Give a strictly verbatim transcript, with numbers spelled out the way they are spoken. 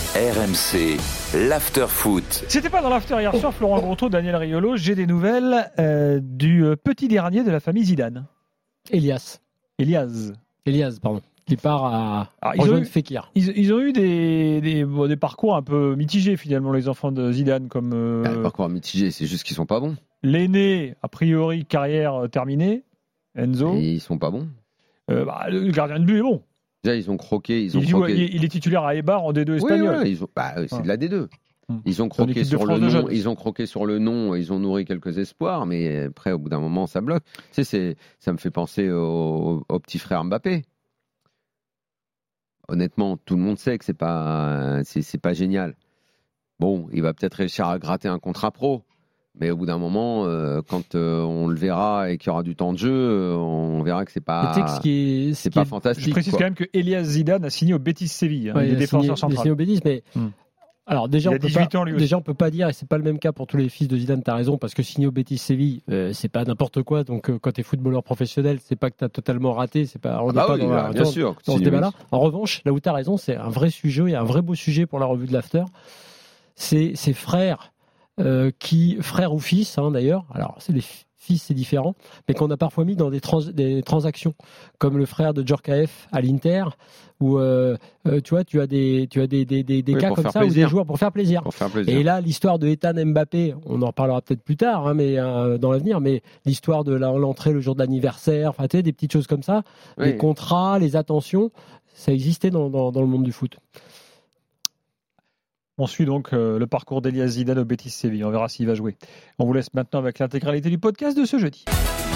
R M C, l'after-foot. C'était pas dans l'after hier soir, Florent Grotto, Daniel Riolo. J'ai des nouvelles euh, du petit dernier de la famille Zidane. Elias. Elias. Elias, pardon. Qui part à Alors, ils, ont rejoindre eu, Fekir. ils, ils ont eu des, des, bon, des parcours un peu mitigés finalement, les enfants de Zidane. Comme euh, ah, parcours mitigé, c'est juste qu'ils sont pas bons. L'aîné, a priori, carrière terminée, Enzo. Et ils sont pas bons. Euh, bah, le gardien de but est bon. Déjà, ils ont croqué. Ils ont il, joue, croqué. il, il est titulaire à Eibar en D deux espagnol. Oui, ouais, ils ont, bah, c'est ouais. de la D deux. Ils ont C'est croqué sur le nom. ils ont croqué sur le nom, ils ont nourri quelques espoirs, mais après, au bout d'un moment, ça bloque. Tu sais, c'est, ça me fait penser au, au petit frère Mbappé. Honnêtement, tout le monde sait que c'est pas, c'est, c'est pas génial. Bon, il va peut-être réussir à gratter un contrat pro, mais au bout d'un moment, euh, quand euh, on le verra et qu'il y aura du temps de jeu, euh, on verra que c'est pas, tu sais que ce qui est, ce c'est qui pas est, fantastique. Je précise quoi. quand même que Elias Zidane a signé au Betis Séville, hein, ouais, il est défenseur signé, central. Il a signé au Betis, mais hmm. alors déjà, il a on peut dix-huit pas, ans lui aussi. déjà on peut pas dire, et c'est pas le même cas pour tous les fils de Zidane. T'as raison, parce que signer au Betis Séville, euh, c'est pas n'importe quoi. Donc euh, quand t'es footballeur professionnel, c'est pas que t'as totalement raté, c'est pas. On Ah bah pas oui, dans, bah, la, bien dans, sûr. dans ce débat-là. En revanche, là où t'as raison, c'est un vrai sujet, et un vrai beau sujet pour la revue de l'After. C'est ses frères. Euh, qui, frère ou fils hein, d'ailleurs, alors c'est les fils c'est différent, mais qu'on a parfois mis dans des, trans, des transactions, comme le frère de Djorkaeff à l'Inter, où euh, euh, tu vois, tu as des, tu as des, des, des, des oui, cas comme ça, plaisir. où des joueurs pour faire plaisir. Pour faire plaisir. Et là, l'histoire de Ethan Mbappé, on en reparlera peut-être plus tard, hein, mais euh, dans l'avenir, mais l'histoire de la, l'entrée le jour de l'anniversaire, enfin, tu sais, des petites choses comme ça, oui. Les contrats, les attentions, ça existait dans, dans, dans le monde du foot. On suit donc euh, le parcours d'Elias Zidane au Betis Séville. On verra s'il va jouer. On vous laisse maintenant avec l'intégralité du podcast de ce jeudi.